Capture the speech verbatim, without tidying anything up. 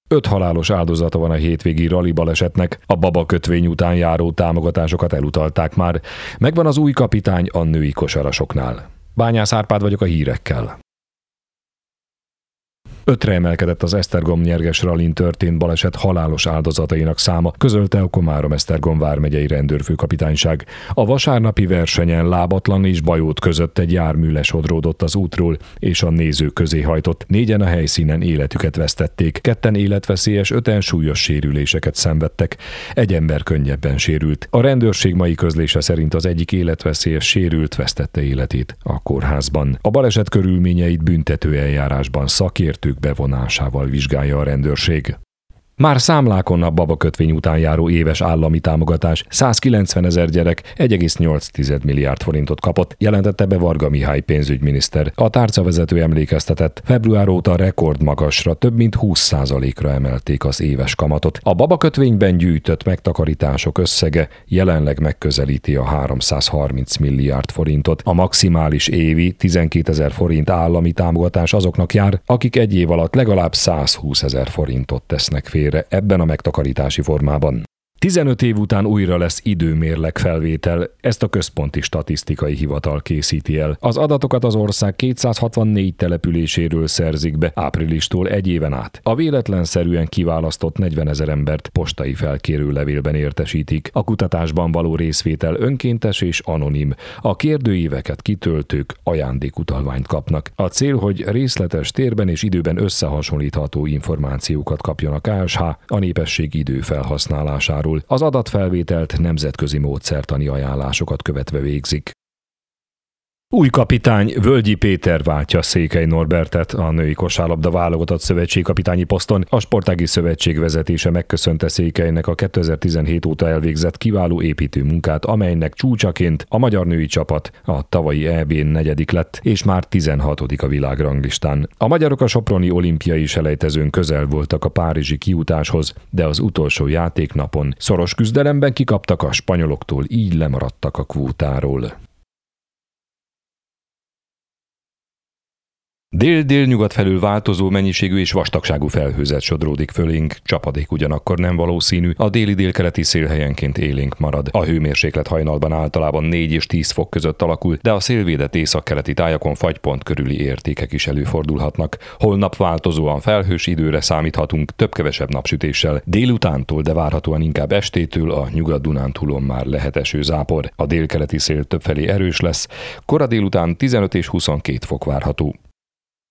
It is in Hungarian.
Öt halálos áldozata van a hétvégi rali balesetnek, a Baba kötvény után járó támogatásokat elutalták már. Megvan az új kapitány a női kosarasoknál. Bányász Árpád vagyok a hírekkel. Ötre emelkedett az Esztergom-Nyerges rallin történt baleset halálos áldozatainak száma, közölte a Komárom-Esztergom vármegyei rendőrfőkapitányság. A vasárnapi versenyen Lábatlan és Bajót között egy jármű lesodródott az útról, és a nézők közé hajtott. Négyen a helyszínen életüket vesztették, ketten életveszélyes, öten súlyos sérüléseket szenvedtek. Egy ember könnyebben sérült. A rendőrség mai közlése szerint az egyik életveszélyes sérült vesztette életét a kórházban. A baleset körülményeit büntető eljárásban szakértők bevonásával vizsgálja a rendőrség. Már számlákon a Baba kötvény után járó éves állami támogatás százkilencvenezer gyerek egy egész nyolc milliárd forintot kapott, jelentette be Varga Mihály pénzügyminiszter. A tárcavezető emlékeztetett, február óta rekordmagasra, több mint húsz százalékra emelték az éves kamatot. A Baba kötvényben gyűjtött megtakarítások összege jelenleg megközelíti a háromszázharminc milliárd forintot. A maximális évi tizenkétezer forint állami támogatás azoknak jár, akik egy év alatt legalább százhúszezer forintot tesznek félre ebben a megtakarítási formában. tizenöt év után újra lesz időmérleg felvétel, ezt a Központi Statisztikai Hivatal készíti el. Az adatokat az ország kétszázhatvannégy településéről szerzik be áprilistól egy éven át. A véletlenszerűen kiválasztott negyvenezer embert postai felkérő levélben értesítik. A kutatásban való részvétel önkéntes és anonim. A kérdőíveket kitöltők ajándékutalványt kapnak. A cél, hogy részletes térben és időben összehasonlítható információkat kapjon a ká es há a népesség időfelhasználásáról. Az adatfelvételt nemzetközi módszertani ajánlásokat követve végzik. Új kapitány Völgyi Péter váltja Székely Norbertet a női kosárlabda válogatott szövetségkapitányi poszton. A Sportági Szövetség vezetése megköszönte Székelynek a kétezer-tizenhét óta elvégzett kiváló építő munkát, amelynek csúcsaként a magyar női csapat a tavalyi é bén negyedik lett, és már tizenhatodik a világranglistán. A magyarok a soproni olimpiai selejtezőn közel voltak a párizsi kijutáshoz, de az utolsó játéknapon szoros küzdelemben kikaptak a spanyoloktól, így lemaradtak a kvótáról. Dél-délnyugat felül változó mennyiségű és vastagságú felhőzet sodródik fölénk, csapadék ugyanakkor nem valószínű, a déli-délkeleti szél helyenként élénk marad. A hőmérséklet hajnalban általában négy és tíz fok között alakul, de a szélvédett északkeleti tájakon fagypont körüli értékek is előfordulhatnak. Holnap változóan felhős időre számíthatunk, több-kevesebb napsütéssel. Délutántól, de várhatóan inkább estétől a Nyugat-Dunántúlon már lehet esőzápor. A délkeleti szél többfelé erős lesz, kora délután tizenöt és huszonkét fok várható.